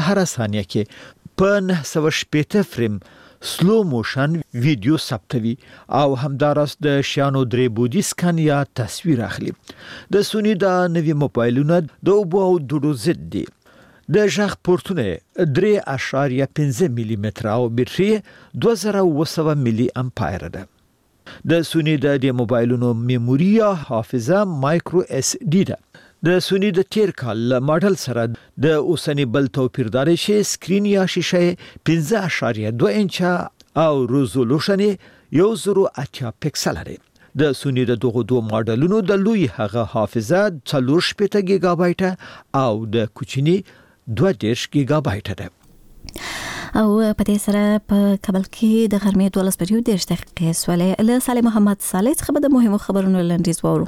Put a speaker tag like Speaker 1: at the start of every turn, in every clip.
Speaker 1: هر ثانیه کې په 960 فریم سلو موشن ویډیو ثبتوي او همداراز د شیانو درې بودی سکن یا تصویر اخلي. د سونی د نوي موبایلونو د اوبو او دوړو ضد دي. د ژغ پورتونه 3.5 ملي متر او بیټري 2700 ملي امپایر ده. د سونی د موبایلونو میموري یا حافظه مایکرو اس ډي ده. د سونی د تیر کال ماډل سره د اوسنی بل توپیر داري چې سکرین یا شیشه 5.2 انچ او ریزولوشن 1080 پکسل لري. د سونی د دغه دوه ماډلونو د لوی هغه حافظه 480 گیگا بایټ او د کوچنی 2.5 گیگا بایټ ده.
Speaker 2: او په دې سره په کابل کې د غرمې 12:30 دقیقې سولې له صالح محمد صالح څخه د مهمو خبرونو لنډیز وورو.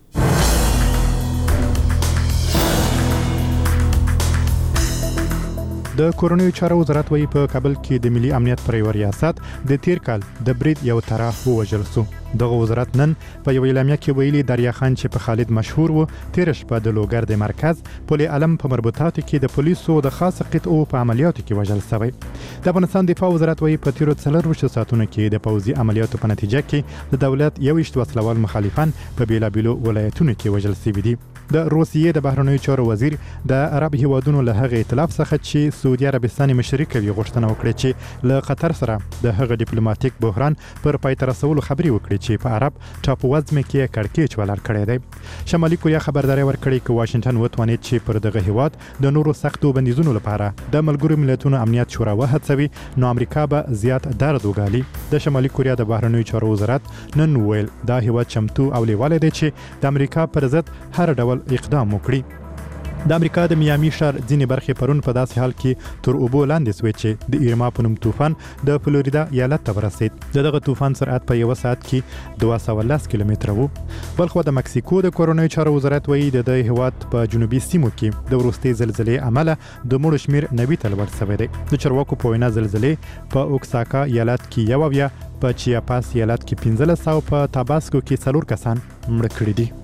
Speaker 3: د کورونی چارو وزارت وایي په کابل کې د ملي امنیت پر یو ریاست د تیر کال د برید یو طرف ووجل سو. دغه وزارت نن په یو اعلامیه کې ویلي دریا خان چې په خالد مشهور وو تیر شپه د لوګر د مرکز پل علم په مربوطاتو کې د پولیسو د خاصه قطعو په عملیاتو کې وژل شوی. د افغانستان دفاع وزارت وایي په تیرو 4 ساعتونو کې د پوځي عملیاتو په نتیجه کې د دولت 21 وسلوال مخالفان په بیلابیلو ولایتونو کې وژل شوي دي. د روسیې د بهرنیو چارو وزیر د عرب هیوادونو له هغه ائتلاف څخه چې سعودي عربستان مشري کوي غوښتنه وکړه چې له قطر سره د هغه ډیپلوماټیک بحران پر پای ته رسولو خبري وکړي چې په عرب ټاپو وزمه کې کړکېچ ولر کړی دی. شمالي کوریا خبرداري ورکړي چې واشنگټن وتوانید چې پر دغه هیواد د نورو سختو بندیزونو لپاره د ملګرو ملتونو امنیت شورا وهڅوي نو امریکا به زیات درد وګالي. د شمالي کوریا د بهرنیو چارو وزارت نن ویل دا هیواد چمتو او لیواله دی چې د امریکا پر ضد هر ډول اقدام وکړي. د امریکا د میامي ښار ځینې برخې پرون په داسې حال کې تر اوبو لاندې سوي چې د ایرما په نوم طوفان د فلوریدا ایالت ته ورسید. دغه طوفان سرعت په 1 ساعت کې 210 کیلومتره وو. بلخو د مکسیکو د کورونی چارو وزارت وایي د هیواد په جنوبي سیمو کې د وروستي زلزلې عمله د مړو شمیر 90 ته لوړ شوی دی. د چارواکو په وینا زلزلې په اوکساکا ایالت کې یو بیا په چیاپاس ایالت کې 15 او په تاباسکو کې 4 کسان مړه کړي دي.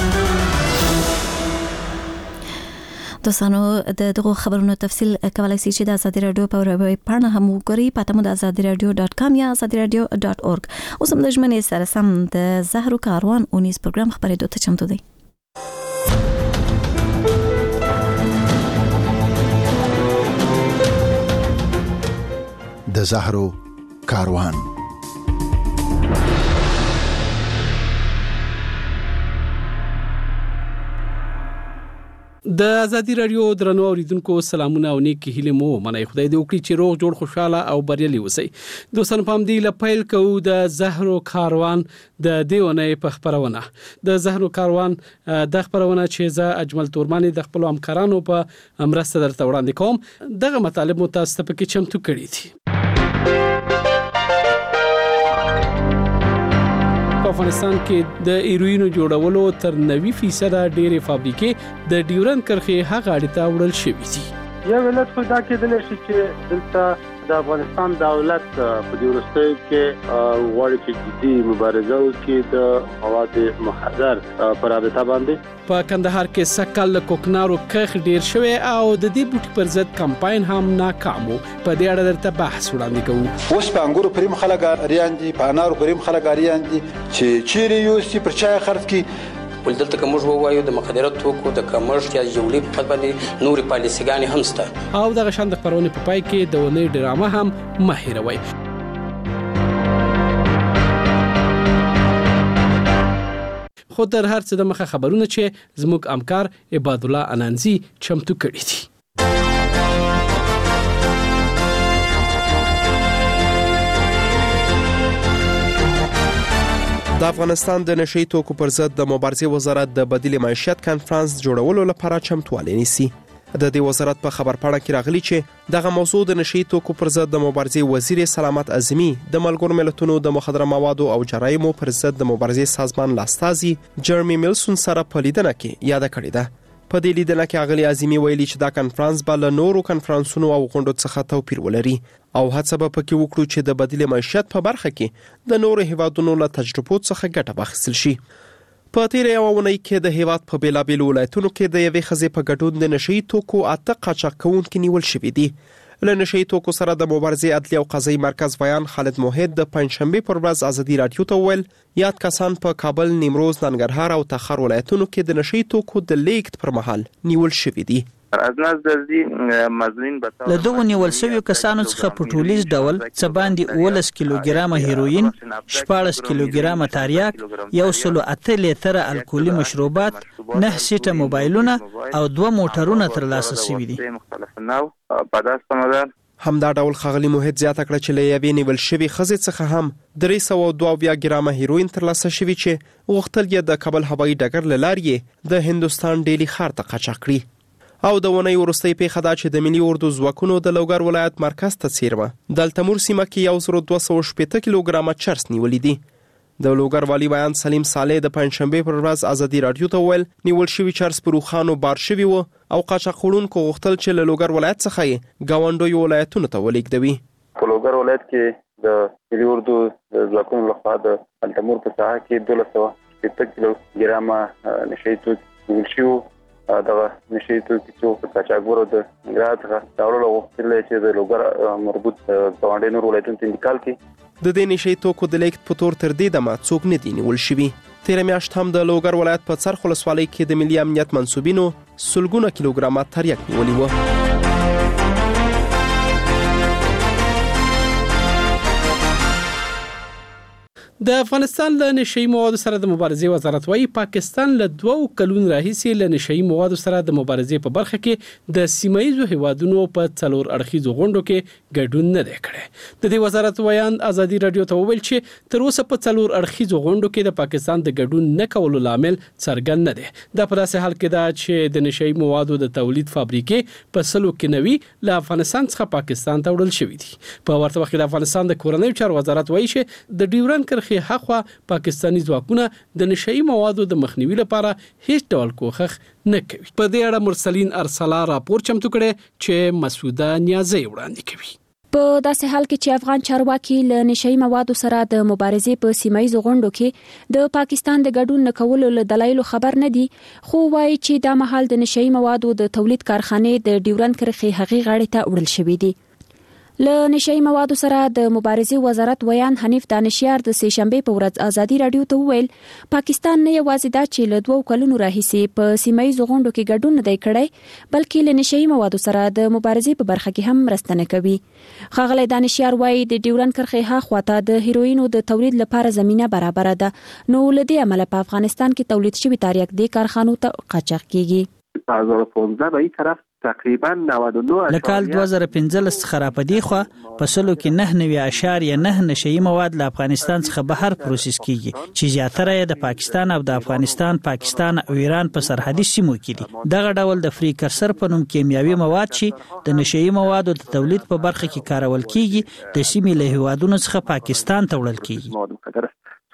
Speaker 2: دوستانو د دغه خبرونو تفصیل کولای شئ چې د آزادی رادیو په ویب پاڼه هم وګورئ پته مو د azadiradio.com یا azadiradio.org. اوس هم د ژمنې سره سم د زهرو کاروان اونیز پروګرام خبرېدو ته چمتو دی.
Speaker 4: د زهرو کاروان.
Speaker 5: د ازادي رادیو درنو اوریدونکو سلامونه او نیک هیله مو منای خدای دې وکړي چې روغ جوړ خوشاله او بریالي اوسئ. دوستان پام دی لپیل کو د زهرو کاروان د دیونه په خبرونه د زهرو کاروان د خبرونه چې ز اجمل تورمانی د خپل همکارانو په مرسته درته وړاندې کوم. دغه مطالب متاسفه کې چمتو کړی دي. په افغانستان کې د هیروینو جوړولو تر 90% ډېرې فابریکې د ډیورند کرښې هغه اړه ته وړل شوې دي.
Speaker 6: یو ولادت خو دا کېدل شي چې دلته د افغانستان دولت په دې ورستۍ کې غواړي چې جدي مبارزه وکړي د مواد مخدر پر رابطه باندې.
Speaker 5: په کندهار کې سکل کوکنارو کخ ډیر شوی او د دې بوټي پر ضد کمپاین هم ناکام وو. په دې اړه درته بحث وړاندې کوو.
Speaker 7: اوس په انګورو پریم خلک اریان دي، په انارو پریم خلک اریان دي چې چیرې یو سی پر چای خرڅ کی
Speaker 8: ولدلته کوم وایو د مخدرات توکو د کمرش یا جوړې په باندې نوري پالیسيګانی هم سته.
Speaker 5: او د غشند خبرونه په پای کې د ونې ډرامه هم مهیروي. خو در هر څه د مخه خبرونه چې زموږ همکار عباد الله انانزي چمتو کړی دي.
Speaker 9: د افغانستان د نشئی توکو پر ضد د مبارزې وزارت د بدیل معیشت کانفرنس جوړولو لپاره چمتووالی نیسي. د دې وزارت په خبرپاڼه کې راغلي چې دغه موضوع د نشئی توکو پر ضد د مبارزې وزیر سلامت اعظمي د ملګرو ملتونو د مخدره موادو او جرایمو پر ضد د مبارزې سازمان لاستازي جرمی میلسون سره په لیدنه کې یاد کړې ده. په دې لیدنه کې اغلی اعظمي ویلي چې دا کانفرنس به له نورو کانفرنسونو او غونډو څخه توپیر ولري او هڅه به پکې وکړو چې د بدیل معیشت په برخه کې د نورو هیوادونو له تجربو څخه ګټه واخیستل شي. په تیر یو ونې کې د هیواد په بیلابیلو ولایتونو کې د یوې ښځې په ګډون د نشئی توکو 8 قاچاق کوونکي نیول شوي دي. له نشئی توکو سره د مبارزې عدلي او قضایي مرکز ویان خالد موحد د پنځشنبه پر ورځ ازادي رادیو ته ویل یاد کسان په کابل، نیمروز، ننګرهار او تخار ولایتونو کې د نشئی توکو د لیږد پر مهال نیول شوي دي.
Speaker 10: له دغو نیول شویو کسانو څخه په ټولیز ډول څه باندې 11 کیلوګرامه هیروین، 14 کیلوګرامه تریاک، 108 لیتره الکولي مشروبات، 9 سیټه موبایلونه او 2 موټرونه ترلاسه شوي دي.
Speaker 9: همدا ډول ښاغلي موحد زیاته کړه چې له یوې نیول شوې ښځې څخه هم 322 ګرامه هیروین ترلاسه شوي چې غوښتل یې د کابل هوایي ډګر له لارې د هندوستان ډیلی ښار ته قاچاق کړي. او د ونې وروستۍ پیښه دا چې د ملي اردو ځواکونو د لوګر ولایت مرکز ته څیرمه د التمور سیمه کې 1280 کیلوګرامه چرس نیولې دي. د لوګر والی بیان سلیم صالح د پنځشنبه پر ورځ ازادي رادیو ته ویل نیول شوی چرس په روخانو بار شوی وو او قاچاق وړونکو غوښتل چې له لوګر ولایت څخه یې ګاونډیو ولایتونو ته ولېږدوي.
Speaker 6: په لوګر ولایت کې د ملي اردو ځواکونو لخوا د التمور په ساحه کې 1280 کیلوګرامه نشئی توکي نیول شوي. دغه نشئی توکي څو قاچاقبرو د ننګرهار څخه راوړل غوښتل چې د لوګر مربوط ګاونډي نور ولایتونو ته انتقال کړي.
Speaker 9: د دې نشئی توکو د لیږد په تور تر دې دمه څوک نه دي نیول شوي. تېره میاشت هم د لوګر ولایت په څرخ ولسوالۍ کې د ملي امنیت منصوبینو سلګونه کیلوګرامه تریاک نیولي وو.
Speaker 5: د افغانستان له نشئی موادو سره د مبارزې وزارت وايي پاکستان له 2 کلونو راهیسې له نشئی موادو سره د مبارزې په برخه کې د سیمایي هیوادونو په 4 اړخیزو غونډو کې ګډون نه دی کړی. د دې وزارت ویان ازادي رادیو ته وویل چې تر اوسه په 4 اړخیزو غونډو کې د پاکستان د ګډون نه کولو لامل څرګند نه دی. دا په داسې حال کې ده چې د نشئی موادو د تولید فابریکې په سلو کې نوي له افغانستان څخه پاکستان ته وړل شوې دي. په ورته وخت کې د افغانستان د کورنیو چارو وزارت وایي چې د ډیورن کرښې هغه پاکستانی ځواکونه د نشئی موادو د مخنیوي لپاره هیڅ ډول کوښښ نه کوي. په دې اړه مرسلین ارسلا راپور چمتو کړي چې مسعوده نیازی وړاندې کوي.
Speaker 11: په داسې حال کې چې افغان چارواکي له نشئی موادو سره د مبارزې په سیمایي غونډو کې د پاکستان د ګډون نه کولو له دلایلو خبر نه دي، خو وایي چې دا مهال د نشئی موادو د تولید کارخانې د ډیورن کرښې هغې غاړې ته وړل شوې دي. له نشئی موادو سره د مبارزې وزارت ویان حنیف دانشیار د سه شنبه په ورځ ازادي رادیو ته وویل پاکستان نه یوازې دا چې له 2 کلونو راهیسې په سیمایي غونډو کې ګډون نه دی کړی بلکې له نشئی موادو سره د مبارزې په برخه کې هم مرسته نه کوي. ښاغلی دانشیار وایي د ډیورن کرښې هاخواته د هیروینو د تولید لپاره زمينه برابر ده، نو له دې امله په افغانستان کې تولید شوی تریاک د کارخانو ته قاچاق کیږي.
Speaker 6: 2015 به این طرف تقریبا 99
Speaker 10: لکال 2015 څخه را پدې خو په سلو کې 9.9 نشئی مواد له افغانستان څخه بهر پروسس کیږي چې زیاتره یې د پاکستان او د افغانستان او ایران په سرحدي سیمو کې دي. دغه ډول د فریکرسر په نوم کیمیاوي مواد چې د نشئی موادو د تولید په برخه کې کارول کیږي د سیمې له هیوادونو څخه پاکستان ته وړل کیږي.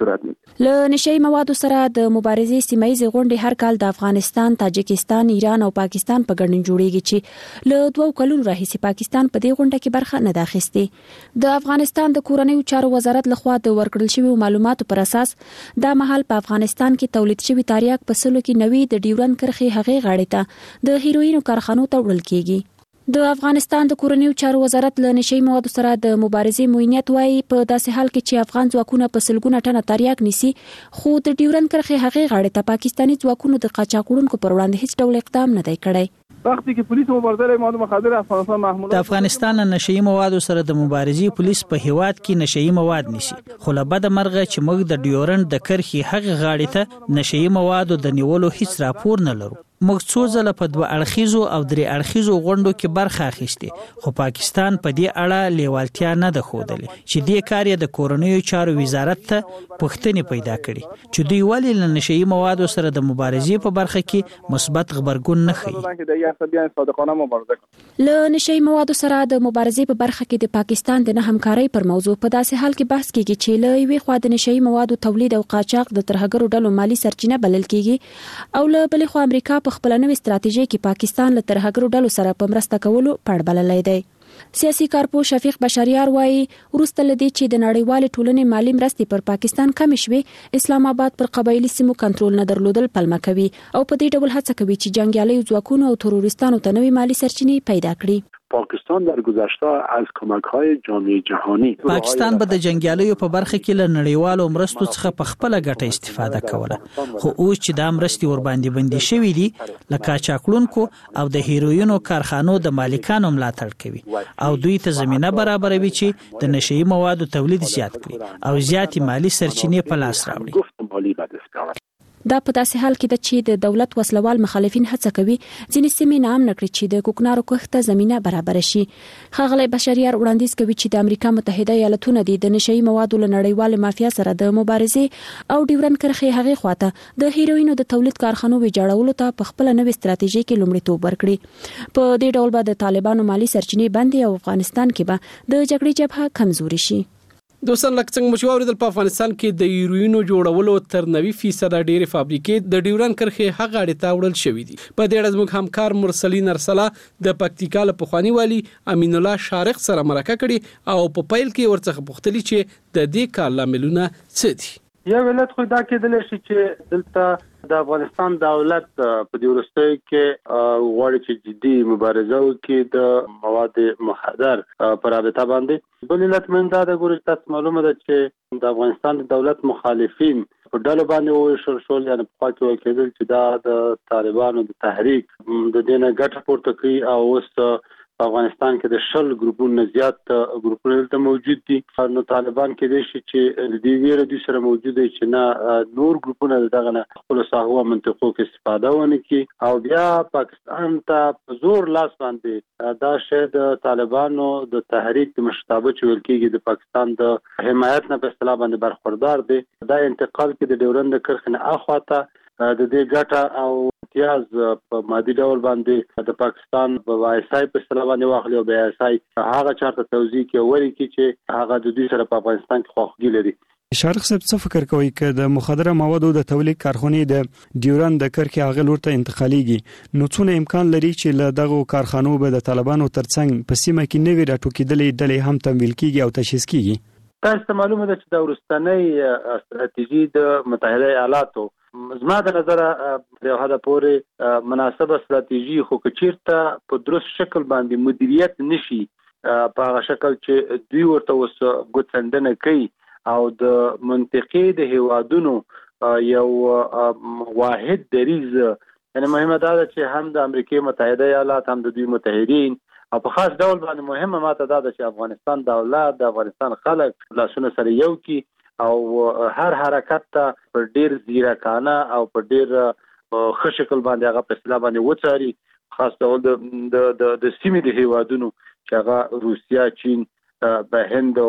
Speaker 11: له نشئی موادو سره د مبارزې سیمایي غونډې هر کال د افغانستان، تاجکستان، ایران او پاکستان په ګډون جوړیږي چې له 2 کلونو راهیسې پاکستان په دې غونډه کې برخه نه اخیستې. د افغانستان د کورنیو چارو وزارت لخوا د ورکړل شویو معلوماتو پر اساس دا مهال په افغانستان کې تولید شوی تریاک په سلو کې نوي د ډیورن کرښې هغې غاړې ته د هیروینو کارخانو ته وړل کیږي. د افغانستان د کورنیو چارو وزارت له نشئی موادو سره د مبارزې موینیت وایي په داسې حال کې چې افغان ځواکونه په سلګونه ټنه تریاک نیسي، خو د ډیورن کرښې هغې غاړې ته پاکستاني ځواکونو د قاچاق وړونکو پر وړاندې هیڅ ډول اقدام نه دی کړی.
Speaker 12: وقتی که پولیس مبارزه مواد مخدر افغانستان محمود
Speaker 10: د افغانستان نشئی موادو سره د مبارزې پولیس په هیواد کې نشئی مواد نیسي، خو له بده مرغه چې موږ د ډیورن د کرښې هغې غاړې ته نشئی موادو د نیولو هیڅ راپور نه لرو. موږ څو ځله په 2 اړخیزو او 3 اړخیزو غونډو کې برخه اخیستې، خو پاکستان په دې اړه لیوالتیا نه ده ښودلې چې دې کار یې د کورنیو چارو وزارت ته پوښتنې پیدا کړي چې دوی ولې له نشئی موادو سره د مبارزې په برخه کې مثبت غبرګون نه ښیي.
Speaker 11: له نشئی موادو سره د مبارزې په برخه کې د پاکستان د نه همکارۍ پر موضوع په داسې حال کې بحث کیږي چې له یوې خوا د نشئی موادو تولید او قاچاق د ترهګرو ډلو مالی سرچینه بلل کیږي او له بلې خوا امریکا په خپل نوې ستراتیژي کې پاکستان له ترهګرو ډلو سره په مرسته کولو پړ بللی دی. سیاسي کارپو شفیق بشریار وایي وروسته لدی چې د نړیوال ټولنې مالی مرستې پر پاکستان کم شوي، اسلام آباد پر قبایلی سیمو کنټرول نه درلودل پلمه کوي او په دې ډول هڅه کوي چې جنگیالي ځواکونو او تروریستانو ته نوې مالی سرچینې پیدا کړي.
Speaker 13: پاکستان در گذشته از کمک‌های جامعه جهانی
Speaker 10: پاکستان به د جنگیالیو په برخه کې له نړیوالو مرستو څخه په خپل ګټه استفاده کوله، خو اوس چې دا مرستې ور باندې بندي شوې دي، لکه چاکلونکو او د هیروینو کارخانو د مالکانو ملاتړ کوي او دوی ته زمينه برابروي چې د نشئی موادو تولید زیات کړي او زیاتې مالی سرچینې په لاس راوړي.
Speaker 11: دا په داسې حال کې ده چې د دولت وسلوال مخالفین هڅه کوي ځینې سیمې نام نکړي چې د کوکنارو کښت ته زمينه برابر شي. ښاغلی بشریار وړاندیز کوي چې د امریکا متحده ایالاتونو د نشئی موادو له نړیوال مافیا سره د مبارزې او ډیورن کرښې هغې خواته د هیروینو د تولید کارخانو ویجاړولو ته په خپل نوې ستراتیژي کې لومړیتوب ورکړي. په دې ډول به د طالبانو مالی سرچینې بندي او افغانستان کې به د جګړې جبهه کمزوري شي.
Speaker 5: دوستان لکه څنګه مو اوریدل په افغانستان کې د هیروینو جوړولو تر 90% ډېری فابریکې د ډیورن کرښې هغه اړه تا وړل شوې دي. په دې اړه زموږ همکار مرسلین ارسلا د پکتیکا له پخوانی والی امین الله شارق سره مرکه کړي او په پیل کې ورڅخه پوښتنه چې د دې کار لاملونه څه دي.
Speaker 14: یو ولادت خو دا کېدل شي چې دلته د افغانستان دولت په دې وروستیو کې غواړي چې جدي مبارزه وکړي د مواد مخدر پر رابطه باندې. بل علت من دا د ګوري تاسو معلومه ده چې د افغانستان د دولت مخالفین په ډلو باندې وشل شول، یعنی په خوا کې وکړل چې دا د طالبانو د تحریک د دینه ګټه پورته کوي او اوس په افغانستان کې د شل ګروپونو زیات ګروپونه دلته موجود دي. نو طالبان کې د شي چې د دې ویره د سره موجود دي چې نه نور ګروپونه دغه نه خپل ساحو منطقو کې استفاده ونه کوي او بیا پاکستان ته په زور لاس باندې دا شی د طالبانو د تحریک د مشتابه چول کېږي د پاکستان د حمایت نه په اصطلاح باندې برخوردار دي. دا انتقال کې د ډیورن د کرښې نه اخواته د دې ګټه او امتیاز په مادي ډول باندې د پاکستان په وایسای په اصطلاح باندې واخلي او بیا سای هغه چارته توزیع کې وري کې چې هغه د دوی سره په افغانستان کې خوښګي لري.
Speaker 15: شارق صاحب څه فکر کوي چې د مخدره موادو د تولید کارخانې د ډیورن د کرښې هغه لور ته انتقالیږي، نو څونه امکان لري چې له دغه کارخانو به د طالبانو ترڅنګ په سیمه کې نوې راټوکېدلې ډلې هم تمویل کیږي او تشخیص کیږي؟
Speaker 14: تاسو معلومه ده چې د ورستنۍ ستراتیژي د متحده ایالاتو زما د نظر د هغه پورې مناسبه ستراتیژي خو کچیرته په درست شکل باندې مدیریت نشي په هغه شکل چې دوی ورته وس ګوتندنه کوي او د منطقې د هیوادونو یو واحد دریز، یعنی مهمه ده چې هم د امریکای متحده ایالات هم د دوی متحدین او په خاص ډول باندې مهمه ماته ده چې افغانستان دولت د افغانستان خلک لاسونه سره یو کی او هر حرکت ته په ډیر ځیرکانه او په ډیر ښه شکل باندې هغه په اصطلاح باندې وڅاري، خاص ډول د سیمې د هیوادونو چې هغه روسیا، چین، هند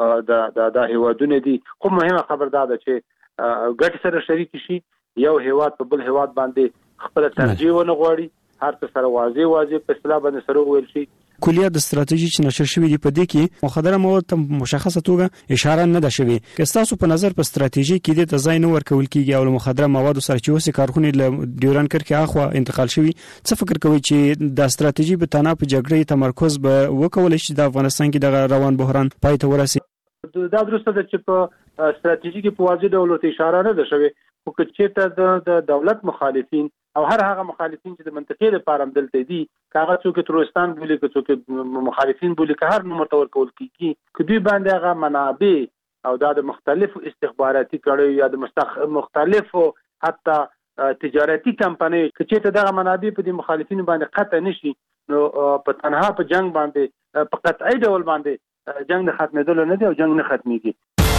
Speaker 14: د هیوادونه دي. خو مهمه خبر ده چې ګټ سره شریک شي، یو هیواد په بل هیواد باندې خپل ترجیح ونه غواړي، هر څه سره واضح په اصطلاح باندې سره ویل شي.
Speaker 15: کلیات د ستراتیژي چې نشر شوې دي په دې کې مخدره مواد ته مشخصه توګه اشاره نه ده شوې. که تاسو په نظر په ستراتیژي کې د ځای نه ورکول کیږي او مخدره مواد سره چې اوسې کارخونه له ډیورن کرښې اخوا انتقال شوی، څه فکر کوي چې د ستراتیژي په تنه په جګړې تمرکز به وکول شي د افغانستان کې د روان بحران پای ته ورسي؟
Speaker 14: دا درسته ده چې په ستراتیژي کې په واضح ډول ته اشاره نه ده شوې، خو چې د دولت مخالفین او هر هغه مخالفین چې د منطقې لپاره هم دلته دي، هغه څوک تروریستان بولي، که څوک مخالفین بولي، که هر نوم ورته ورکول کیږي، که دوی باندې هغه منابع او د مختلفو استخباراتي کړیو یا د مختلفو حتی تجارتي کمپنۍ چې دغه منابع په دې مخالفینو باندې قطع نشي، نو په تنها په جنگ باندې په قطعي ډول باندې جنگ نه ختمېدل نه دی او جنگ نه ختميږي.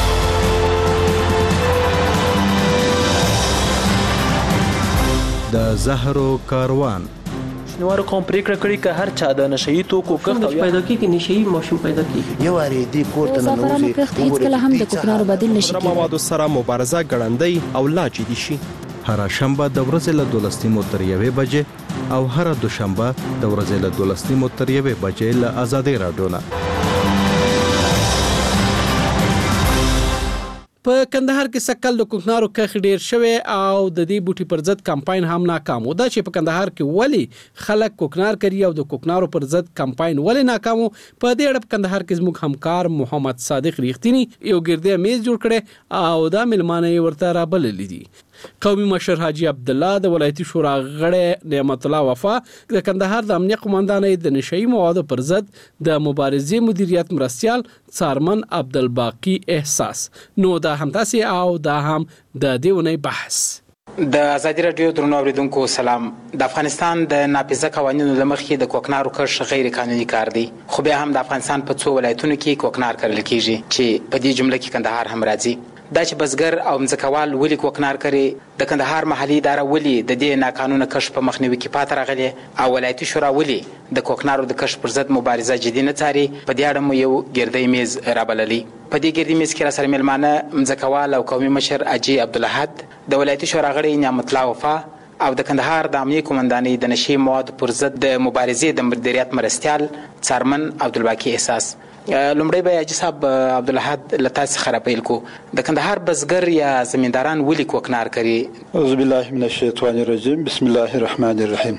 Speaker 4: د زهرو کاروان
Speaker 16: شنوارو کوم پریکړه کړې چې هر چا د نشئی توکو کښت پیدا کیږي، نشئی ماشوم پیدا کیږي.
Speaker 17: یو اړ دې کوټه نه نوځي
Speaker 11: هیڅ کله هم د کوکنارو بدیل نشي کېدای.
Speaker 9: موادو سره مبارزه ګړندۍ او لا جدي شي.
Speaker 4: هر شنبه د ورځې له 12 تر 1 بجې او هر دوشنبه د ورځې له 12 تر 1 بجې له آزادۍ راډیو نه.
Speaker 5: په کندهار کې سکل د کوکنارو کښ ډیر شوی او د دې بوټي پر ضد کمپاین هم ناکام و. دا چې په کندهار کې ولی خلک کوکنار کوي او د کوکنارو پر ضد کمپاین ولی ناکام و، په دې اړه په کندهار کې زموږ همکار محمد صادق ریښتینی یو ګردې میز جوړ کړي او دا ملمانه ورته رابللي دي. قومي مشر حاجی عبد الله د ولایتي شورا غړی نعمت الله وفا د کندهار د امنیه قوماندانۍ د نشئی موادو پر ضد د مبارزې مدیریت مرستیال څارمن عبدالباقی احساس. نو دا هم تاسو او دا هم د دیونې بحث.
Speaker 18: د ازادي رادیو درنو اوریدونکو سلام. د افغانستان د ناپیژه قوانینو لمخې د کوکنارو کښ غیر قانوني کار دی، خو بیا هم د افغانستان په څو ولایتونو کې کوکنار کرل کیږي چې په دې جمله کې کندهار هم راځي. دا چې بزګر او مځکوال ولي کوکنار کوي، د کندهار محلي اداره ولي د دې ناقانونه کښ په مخنیوي کې پاتې راغلي او ولایتي شورا ولي د کوکنارو د کښ پر ضد مبارزه جدي نه څاري، په دې اړه مو یو ګردی میز رابللی. په دې ګردی میز کې را سره ملمانه مځکوال او قومي مشر حاجی عبدالحد، د ولایتي شورا غړی نعمت الله وفا او د کندهار د امنیه قوماندانۍ د نشئی موادو پر ضد د مبارزې د مدیریت مرستیال څارمن عبدالباقی احساس. لومړی به حاجي صاحب عبدالحد له تاسو څخه پیل کو، د کندهار بزګر یا زمینداران ولي کوکنار کوي؟
Speaker 7: اعوذ بالله من الشیطان الرجیم، بسم الله الرحمن الرحیم.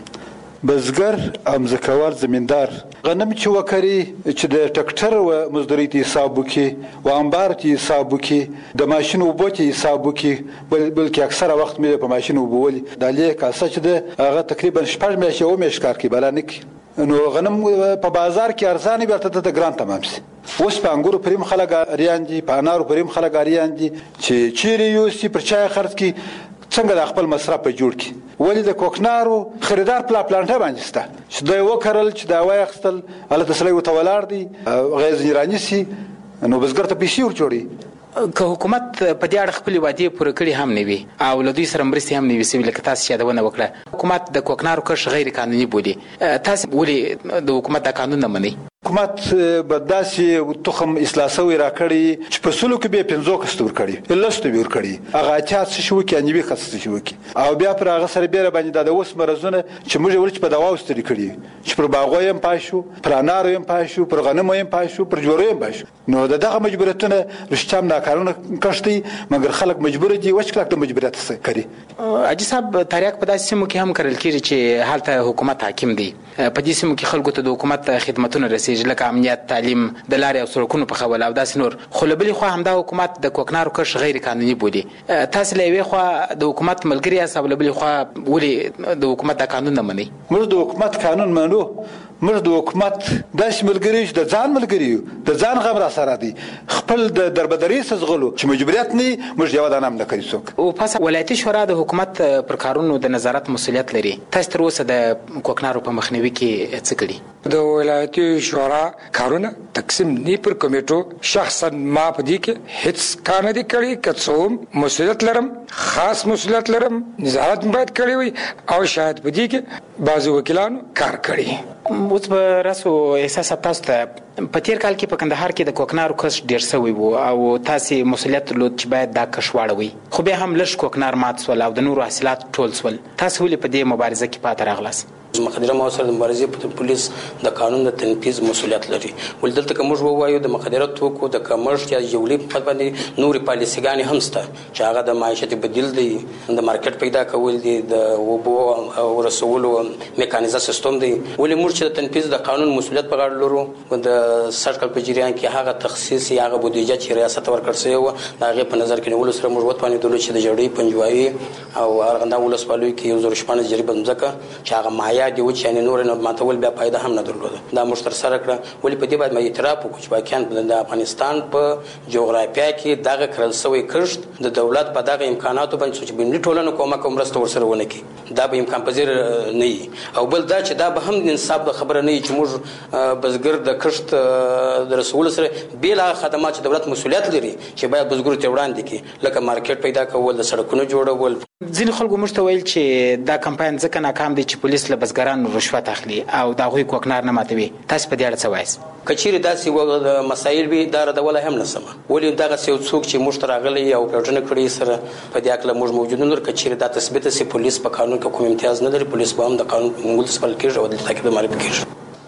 Speaker 7: بزګر او مځکوال زمیندار غنم چې وکري چې د ټکټر و مزدوري ته حساب وکړي و انبار ته حساب وکړي، د ماشین اوبو ته حساب وکړي، بلکې اکثره وخت مې په ماشین اوبو ولي د لیک کاسه چې د هغه تقریبا 6 میاشتې او مې ښکار کوي بلا نه کوي. نو غنم په بازار کې ارزانه بیرته د ګران تمام سي. اوس په انګورو پریم خلک اریان دي، په انارو پریم خلک اریان دي چې چیرې یوسي پر چای خرڅ کی څنګه د خپل مصرف په جوړ کی. ولی د کوکنارو خریدار پلانټه باندې ستا چې دوی وکړل چې دا وای خپل الله تسلی وتولار دي غیز ایرانی سي، نو بزګر ته پیسې ورچوړي.
Speaker 18: که حکومت په دې اړه خپل وعده پوره کړي هم نه وي او له دوی سره مرستې هم نه وي سوي، لکه تاسو یادونه وکړه حکومت د کوکنارو کښ غیر قانوني بولي، تاسو ولي د حکومت د قانون نه منئ؟
Speaker 7: حکومت به داسې تخم اصلاح سوی را کړی چې په سلو کې به 50 کس ور کړی، لسته ور کړی، هغه اتیات شو کې انیوي خاصه شو کې او بیا پر هغه سره بیره باندې د اوس مرزونه چې موږ ورچ په دوا واستري کړی چې پر باغویم پاشو، پر انارو هم پاشو، پر غنمو هم پاشو، پر جوړو هم پاشو. نو دغه مجبوریتونه رښتام ناکارونه کښتي، مګر خلک مجبور دي وښ کلک د مجبوریت څخه کوي.
Speaker 18: حاجي صاحب تاریخ په داسې سیمو کې هم کړل کیږي چې حالت حکومت حاکم دی، په دې سیمو کې خلکو ته د حکومت خدماتونه رسیږي لکه امنیت، تعلیم، د لارې او سړکونو په خول او داسې نور، خو له بلې خوا همدا حکومت د کوکنارو کښ غیر قانوني بولي. تاسو له یوې خوا د حکومت ملګری یاست او له بلې خوا ولې د حکومت د قانون نه منئ؟
Speaker 7: موږ د حکومت قانون منو، موږ د حکومت داسې ملګری چې د ځان ملګری یو، د ځان غم را سره دی، خپل د دربدري سزغلو چې مجبوریت نه موږ یو دانه نه کوي څوک.
Speaker 18: او پس ولایتي شورا د حکومت پر کارونو د نظارت مسؤلیت لري، تاسو تر اوسه د کوکنارو په مخنیوي کې څه کړي؟
Speaker 19: د ولایتي شورا کارونه تقسیم نه پر کمیټو، شخصا ما په دې کې هیڅ کار نه دی کړی، که څوم مسؤلیت لرم، خاص مسؤلیت لرم، نظارت باید کړی وي او شاید په دې کې بعضو وکیلانو کار کړی.
Speaker 18: اوس به راسو احساس تاسو ته په تیر کال کې په کندهار کې د کوکنارو کښ ډیر شوی وو او تاسو مسؤلیت درلود چې باید دا کښ واړوي، خو بیا هم لږ کوکنار مات سول او د نورو حاصلات ټول سول، تاسو ولې په دې مبارزه کې پاتې راغلاست؟
Speaker 8: مقدره موثر د مبارزې په پولیس د قانون د تنفيذ مسؤلیت لري، ولدلته کوم وایو د مقدره توکو د کمرشل یا جوړې په باندې نوري پالیسيګانی هم سته چې هغه د معیشت بدیل دی، د مارکیټ پیدا کول دي، د وبو او رسولو میکانیزه سیستم دی. ولې موږ چې د تنفيذ د قانون مسؤلیت په غاړه لرو، د سرکل په جریان کې هغه تخصیص یا هغه بودیجه چې ریاست ورکړ شوی و هغه په نظر کې نیول سره موږ وتوانې دولت چې د جوړې پنجوایي او ارغنده ولسوالۍ کې یو زور شپانه جریبه مځکه چې هغه مایا دی و چې نور نه ماتول بیا فائدہ هم نه درلوده، دا موږ تر سره کړه. ولې په دې باندې اعتراف وکړو چې واقعا د افغانستان په جغرافیه کې دغه کړل شوی کښت د دولت په دغه امکاناتو باندې چې بنلي ټولنه کومه مرسته ورسره ونه کړي، دا به امکان پذیر نه وي. او بل دا چې دا به هم د انصاف د خبره نه وي چې موږ بزګر د کښت د رسول سره بیل خدمات چې دولت مسؤلیت لري چې باید بزګر ته وړاندې کړي، لکه مارکیټ پیدا کول، د سړکونو جوړول.
Speaker 18: ځینې خلکو موږ ته ویل چې دا کمپاین ځکه ناکام دی چې پولیس له بزګرانو رشوت اخلي او د هغوی کوکنار نه ماتوي، تاسو په دې اړه څه وایئ؟
Speaker 8: که چیرې داسې مسایل وي دا ردولی هم نشم، ولې دغسې یو څوک چې موږ ته راغلی او پلټنه کړې سره په دې هکله موږ موجود نه لرو. که چیرې دا تثبیته سي پولیس په قانون کې کوم امتیاز نه لري، پولیس به هم د قانون په منګولو سپارل کېږي او دلته کې معرفي کېږي.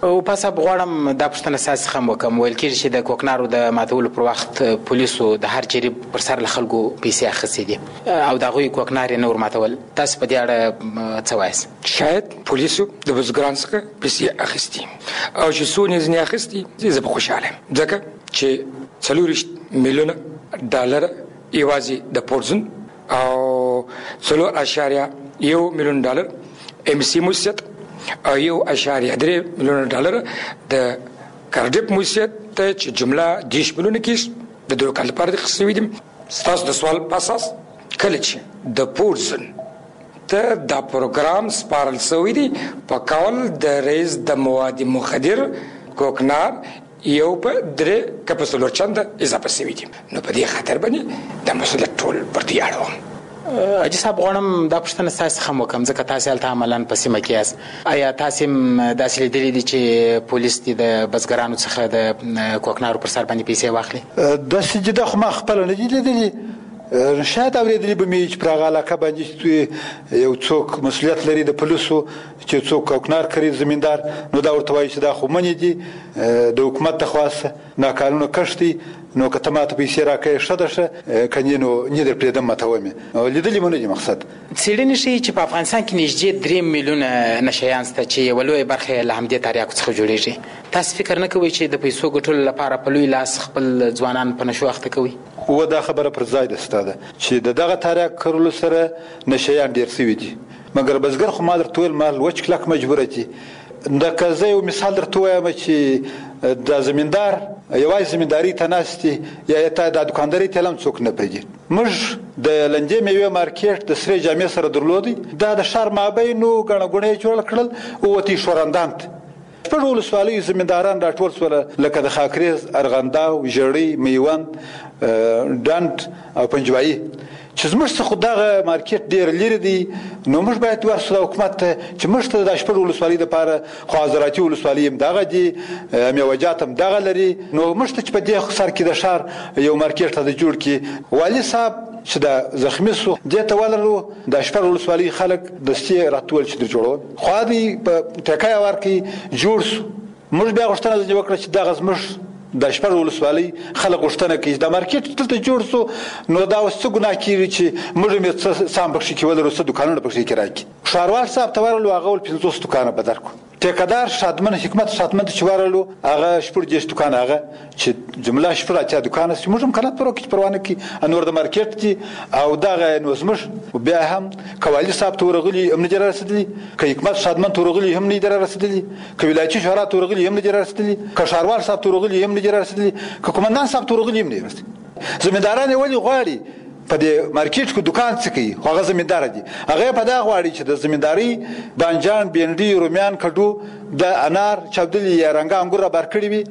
Speaker 18: او پس غواړم دا پښتنه ساس خم وکم ویل کېږي چې د کوکنارو د ماتولو پر وخت پولیسو د هر جریب پر سر له خلکو پیسې اخیستې دي او د هغوی کوکنار یې نور ماتول. تاسو په دې اړه څه وایاست؟
Speaker 19: شاید پولیسو د بزګرانو څخه پیسې اخیستې او چې څو یې ځینې اخیستې زه به خوشحاله یم ځکه چې 40 میلیونه ډالر یوازې د پورزن او 4.1 میلیون ډالر MC موسسات او 1.3 میلیون ډالر د کارډیپ موسسات ته چې جمله 10 میلیونه کې د دوه کال لپاره د خصوصي دي. تاسو د سوال په اساس کله چې د پورزن ته دا پروګرام سپارل شوی دی په کول د رئیس د مواد مخدر کوکنار یو په درې کپسولر چند اضافه شوی دی نو په دې خاطر باندې د مسؤلیت ټول پر دې اړوم.
Speaker 18: اجي صاحب غواړم دا پښتنه ساس خم وکم ځکه تاسو هلته عملاً په سیمه کې یاست. آیا تاسو داسې لیدلي دي چې پولیس دې د بزګرانو څخه د کوکنارو پر سر باندې پیسې واخلي؟
Speaker 7: داسې جدا خو ما خپله نه دي لیدلي. شاید اورېدلي به مې چې پر هغه علاقه باندې یو څوک مسؤلیت لري د پولیسو چې څوک کوکنار کوي زمیندار نو دا ورته وایي چې دا خو منې دي د حکومت د خوا ناقانونه کښت دي نو که ته ماته پیسې راکړې ښه ده ښه کنې نو نه در پرېږدم ماته ومې لیدلي مو نه دي مقصد.
Speaker 18: څېړنې ښیي چې په افغانستان کې نږدې 3 میلیونه نشه شته چې یوه لویه برخه یې له همدې تریاکو څخه جوړېږي. تاسو فکر نه کوئ چې د پیسو ګټلو لپاره په لوی لاس خپل ځوانان په نشو اخته کوي؟
Speaker 7: و دا خبره پر ځای ده ستا ده چې د دغه تریاک کرلو سره نشهیان ډېر سوي دي مګر بزګر خو ما درته ویل مال وچ کلک مجبوره دي. که زه یو مثال درته ووایم چې د زمیندار یوازې زمینداري ته ناست دي یا ته د دوکاندارۍ ته هم څوک نه پرېږدي. موږ د لنجې میوې مارکیټ د سرې جامې سره درلودی دا د ښار مابینو ګڼه ګوڼه یې جوړ کړل ووتې شورندام ته. شپږ ولسوالیو زمینداران راټول سوله لکه د خاکریز، ارغنداو، ژړۍ، میوند، ډنډ او پنجوایي چې زموږ څخه دغه مارکیټ ډېر لرې دی نو موږ باید ورسو د حکومت ته چې موږ ته د شپږ ولسوالۍ دپاره خو حضراتي ولسوالۍ هم دغه دي میوجات هم دغه لري نو موږ ته چې په دې سر کې د ښار یو مارکیټ ته د جوړ کړي. والي صاحب چې د زخمي سو دې ته ولرو د شپږ ولسوالۍ خلک دستي راتول چې در جوړول خو دوی په ټکای ورکړي جوړ سو. موږ بیا غوښتنه ځینې وکړه چې دغه زموږ د شپږ ولسوالۍ خلک غوښتنه کوي د مارکیټ دلته جوړ سو نو دا اوس څه ګناه کېږي چې موږ هم څه سام پکښې کې ولرو څه دوکانونه پکښې کې راکړي. ښاروال صاحب ته ورغلو هغه ول 50 دوکانه به درکړو. ټیکدار شادمن حکمت شادمن ته چې ورغلو هغه شپږ دېرش دوکانه هغه چې جمله شپږ اتیا دوکانه چې موږ هم کنه پرو کې پروانه کې انور د مارکیټ دي او دغه نو زموږ بیا هم کوالي صاحب ته ورغلي هم نه رسیدلي که حکمت شادمن ته ورغلي هم نه رسیدلي که ولایتي شورا ته ورغلي هم نه رسیدلي که ښاروال صاحب ته ورغلي هم نه رسیدلي که قومندان صاحب ته ورغلي هم نه رسیدلي. زمینداران یې ولې غواړي په دې مارکیټ کې دکان څه کوي خو هغه زمیندار دي هغه په دا غواړي چې د زمینداری بانجان بینډي رومیان کډو د انار چاودلي یا رنګ انګور بار کړی وي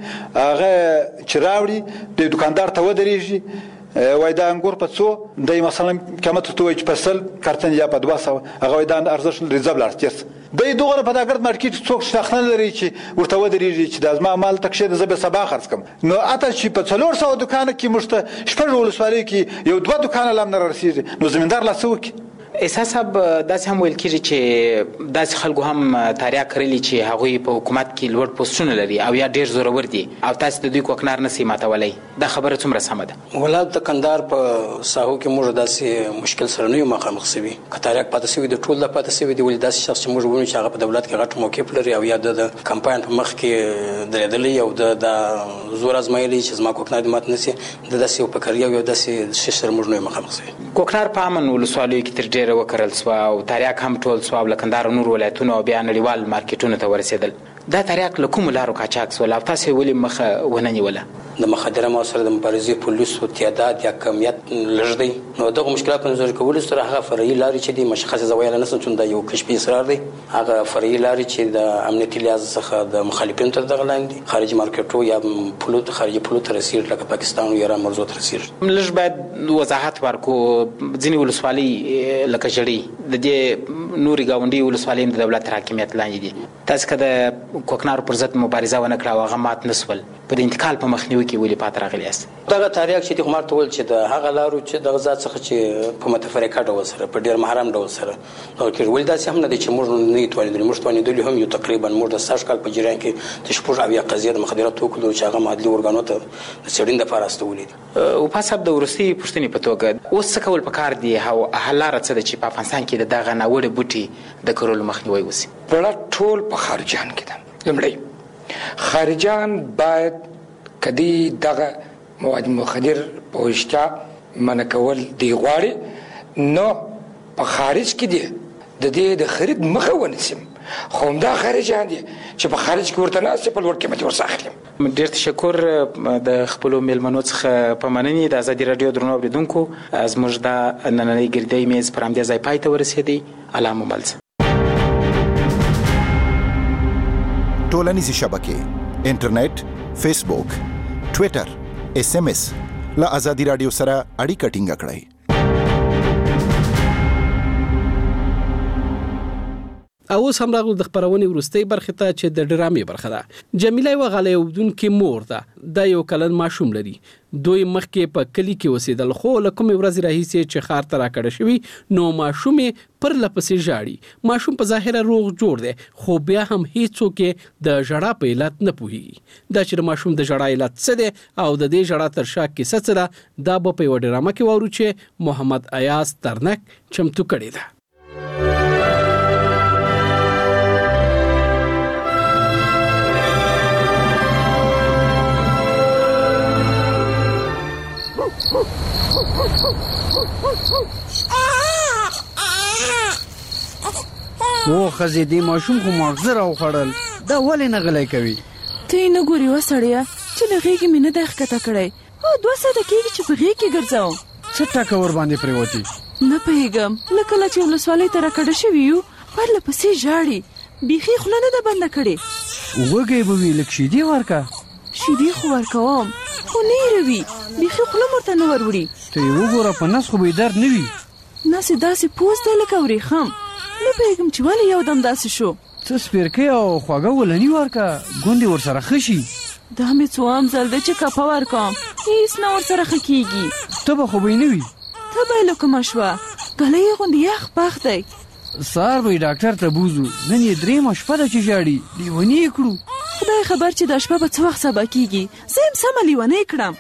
Speaker 7: هغه چې راوړي د دکاندار ته ودرېږي وای دا انګور په څو د مثلا قیمت ته وای چې په سل کارتن یا په 200 هغه وای دا ارزش ریزابل ارتیس د دوغه په داګرد مارکیټ څوک شخصن لري چې ورته ودرېږي چې د ازما مال تکشه د زبې سبا خرڅ کم نو اته چې په 400 دکان کې مشته شپږ ولسوالۍ کې یو دوه دکان لام نه رسیږي نو زمیندار لا څوک
Speaker 18: احساس صاحب داسې هم ویل کېږي چې داسې خلکو هم تاریخ کړلي چې هغوی په حکومت کې لوړ پوسټونه لري او یا ډېر زورور دي او تاسو د دوی کوکنار نسئ ماتولی دا خبره څومره سمه ده؟
Speaker 8: ولا د کندهار په ساحو کې موږ داسې مشکل سره نه یو مخامخ سوي که تاریخ پاتې سوي د ټول د پاتې سوي دي ولې داسې شخص چې موږ وینو چې هغه په دولت کې غټ موقف لري او یا د کمپاین په مخ کې درېدلی او د زور ازمایلی چې زما کوکنار دې مات نسي د داسې یو فکر یو داسې شی سره موږ نه یو مخامخ سوي.
Speaker 18: کوکنار په امن ولسوالیو کې تر ډېره وکرل سوه او تریاک هم ټول سوه او له کندهار نور ولایتونو او بیا نړیوال مارکیټونو ته ورسېدل. دا تریاک له کومو لارو قاچاق سول او تاسې ولې مخه ونه نیوله؟
Speaker 8: د مخدره موادو سره د مبارزې پولیسو تعداد یا کمیت لږ دی نو دغه مشکلات په نظر کولو سره هغه فرعي لارې چې دي مشخصه زه ویلی نشم چې دا یو کشفي اصرار دی هغه فرعي لارې چې د امنیتي لحاظ څخه د مخالفینو تر دغه لاندې خارجي مارکیټو یا پولو خارجي پولو ته رسېږي لکه پاکستان او ایران مرزو ته رسېږي.
Speaker 18: لږ باید وضاحت ورکړو ځینې ولسوالۍ لکه ژړۍ د دې نوري گاونډي ولسوالۍ د دولت حاکمیت لاندې دي. تاسو کده کوکنارو پر ضد مبارزه ونه کړه او هغه مات نسول، په د انتقال په مخنیوي کې ولې پات راغلی است؟
Speaker 8: دغه تاریخ چې د خمار ټول چې د هغه لارو چې د غزا څخه چې په متفرقه ډول سره په ډیر محرم ډول سره نو کې ول داسې هم نه دي چې موږ نه توانیدل، موږ توانیدل هم یو تقریبا موږ د 16 کال په جریان کې د شپږ اویا قضیه د مخدرات توکو چې هغه معادلي ورګانو ته د سړین د فارستولې
Speaker 18: او په حساب د ورستي پښتنې په توګه اوس څه کول پکار دي او حلاره څه د چې په افغانستان کې دغه ناوړه بوټي د کورولو مخنیوي وسی؟
Speaker 19: په ټول په خارجان کې ده. لمړی خارجان باید کدی دغه مواد مخدر په وشتا منکول دی غواړي نو په خارج کې دي د دې د خرید مخه ونیسم، خو همدا خارجان دي چې په خارج کې ورته ناست په لوړ قیمت ورساخلم.
Speaker 18: ډېر تشکر د خپل میلمنو څخه په مننې د ازادي رادیو درنو اوریدونکو. زموږ د نننۍ ګردۍ میز پر همدې ځای پای ته ورسېدی. الله مو مل شه.
Speaker 20: ټولنیزې شبکې انټرنیټ، فیسبوک، ټویټر، SMS له ازادي رادیو سره اړیکه ټینګه کړئ.
Speaker 5: او اوس هم راغلو د خبرونې وروستۍ برخه ته چې د ډرامې برخه ده. جمیله یو غلې ودونکې مور ده، د یو کلن ماشوم لري. دوی مخکې په کلی کې اوسېدل، خو له کومې ورځې راهیسې چې ښار ته راکړه شوي نو ماشوم پر لپسې ژاړي. ماشوم په ظاهره روغ جوړ دی، خو بیا هم هیڅوک د ژړا په علت نه پوهیږي. دا چې د ماشوم د ژړا علت څه دی او د دې ژړا تر شا کیسه څه ده، دا به په یوه ډرامه کې واورو چې محمد ایاز ترنک چمتو کړې ده.
Speaker 21: او خزې دې ماشوم خو ماغزه راوخړل، دا ولې نه غلی کوي؟
Speaker 22: ته یې نه ګورې وسړیه چې له غېږې مې نه دی ښکته کړی او 2 ساعته کېږي چې په غېږ کې ګرځوم.
Speaker 21: څه ټکه ور باندې پرېوتې؟
Speaker 22: نه پوهېږم، له کله چې ولسوالۍ ته راکډه شوي یو پرله پسې ژاړي، بیخي خوله نه ده بنده کړې.
Speaker 21: وږی به وي، لږ شیدې ورکه.
Speaker 22: شیدې خو ورکوم خو نه یې روي، بیخي خوله هم ورته نه وروړي.
Speaker 21: ته یې وګوره په نس خو به یې درد نه وي.
Speaker 22: نس یې داسې پوس دی لکه ورېښم، نه پوهېږم چې ولې یو دم داسې شو.
Speaker 21: څه سپیرکۍ او خواږه ولني ورکه، ګوندې ورسره ښه شي.
Speaker 22: دا مې څوام ځل دی چې کپه ورکوم، هېڅ نه ورسره ښه کېږي.
Speaker 21: تبه خو به یې نه وي.
Speaker 22: تبه یې لکمه شوه، ګله یې غوندې یخ پخ دی.
Speaker 21: سهار به یې ډاکټر ته بوځو، نن یې 3 شپه ده چې ژاړي، لیوني یې کړو.
Speaker 22: خدای خبر چې دا شپه به څه وخت سبا کېږي، زه یم سمه لیونی کړم.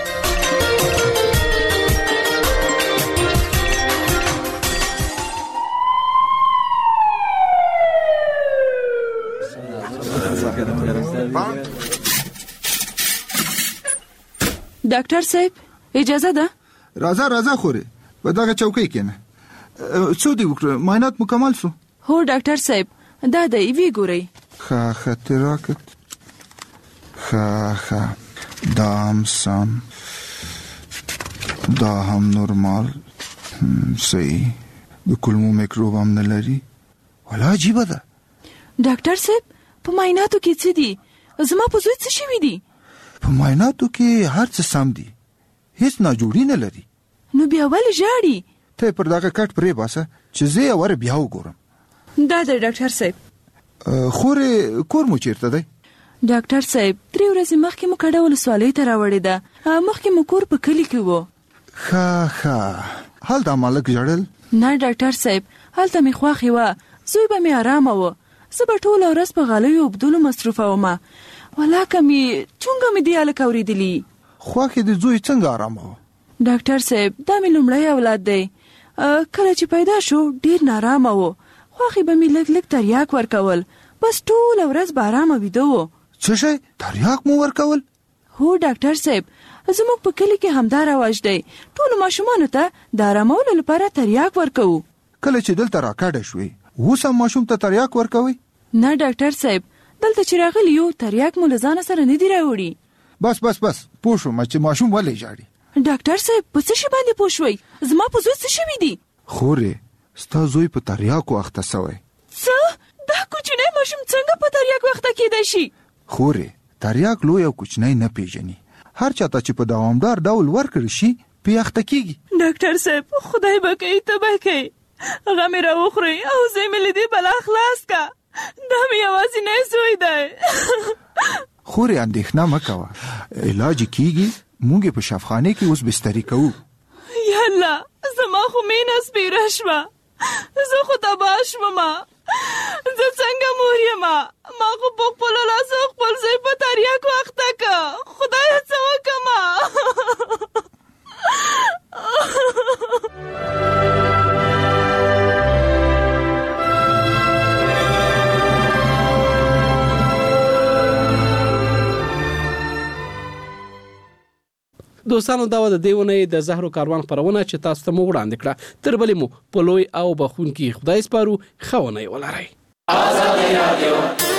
Speaker 22: ډاکټر صاحب اجازه ده؟
Speaker 23: راځه خورې په دغه چوکۍ کېنه. څو دی وکړه؟ معاینات مکمل شو؟
Speaker 22: هو ډاکټر صاحب دا دی، وی ګورئ.
Speaker 23: ښه تراکت ښه دا هم سم، دا هم نورمال، صحیح، د کولمو میکروب هم نه لري. ولا عجیبه ده.
Speaker 22: ډاکټر صاحب په معایناتو کې څه دي؟ زما په زوی څه شوي دي؟
Speaker 23: په معایناتو کې هر څه سم دي، هیڅ ناجوړي نه لري.
Speaker 22: نو بیا ولې ژاړي؟
Speaker 23: ته پر دغه کټ پرې باسه چې زه یې ور بیا وګورم.
Speaker 22: دا دی ډاکټر صاحب.
Speaker 23: خورې کور مو چیرته دی؟
Speaker 22: ډاکټر صاحب 3 ورځې مخکې مو کډه ولسوالۍ ته راوړې ده، مخکې مو کور په کلي کې و.
Speaker 23: ښه هلته مالک ژړل؟
Speaker 22: نه ډاکټر صاحب، هلته مې خوښې وه، زوی به مې ارامه و، زه به ټوله ورځ په غالیو اوبدلو مصروفه ومه، ولاکه مې چونګه مې دې هلک اورېدلي.
Speaker 23: خوښې د زوی څنګه ارامه و؟
Speaker 22: ډاکټر صاحب دا مې لومړی اولاد دی، کله چې پیدا شو ډېر نارامه و، خوښې به مې لږ تریاک ورکول، بس ټوله ورځ به ارامه ویده و.
Speaker 23: څه شی؟ تریاک مو ورکول؟
Speaker 22: هو ډاکټر صاحب، زموږ په کلي کې همدا رواج دی، ټولو ماشومانو ته د ارامولو لپاره تریاک ورکوو.
Speaker 23: کله چې دلته راکډه شوې اوس هم ماشوم ته تریاک ورکوئ؟
Speaker 22: نه ډاکټر صاحب، دلته چې راغلی یو تریاک مو له ځانه سره نه دی راوړي.
Speaker 23: بس پوه شوم چې ماشوم ولې ژاړي.
Speaker 22: ډاکټر صاحب په څه شي باندې پوه شوئ؟ زما په زوی څه شوي دي؟
Speaker 23: خورې ستا زوی په تریاکو اخته سوی.
Speaker 22: څه؟ دا کوچنی ماشوم څنګه په تریاکو اخته کېدای شي؟
Speaker 23: خورې تریاک لوی او کوچنی نه پیژني، هر چاته چې په دوامدار ډول ورکړي شي پې اخته کېږي.
Speaker 22: ډاکټر صاحب خدای به کوي ته به کوي، هغه مې راوخوري او زه مې له دې بلا خلاص کا. دا مې یوازینی زوی دی.
Speaker 23: خورې اندېښنه مه کوه، علاج کیږي. موږ په شفاخانه کې اوس بستري کوو.
Speaker 22: یا الله، زما خو مینه سپیره شوه، زه خو تباه شومه. زه څنګه مور یم؟ ما خو په خپلو لاسو خپل زوی په تریاکو اخته که. خدایه څه وکړمه؟
Speaker 5: دوستانو، دا و د دې اونۍ د زهرو کاروان خپرونه چې تاسو ته مو وړاندې کړه. تر بلې مو په لوی او بخونکي خدای سپارو. ښه اونۍ ولرئ. آزادي رادیو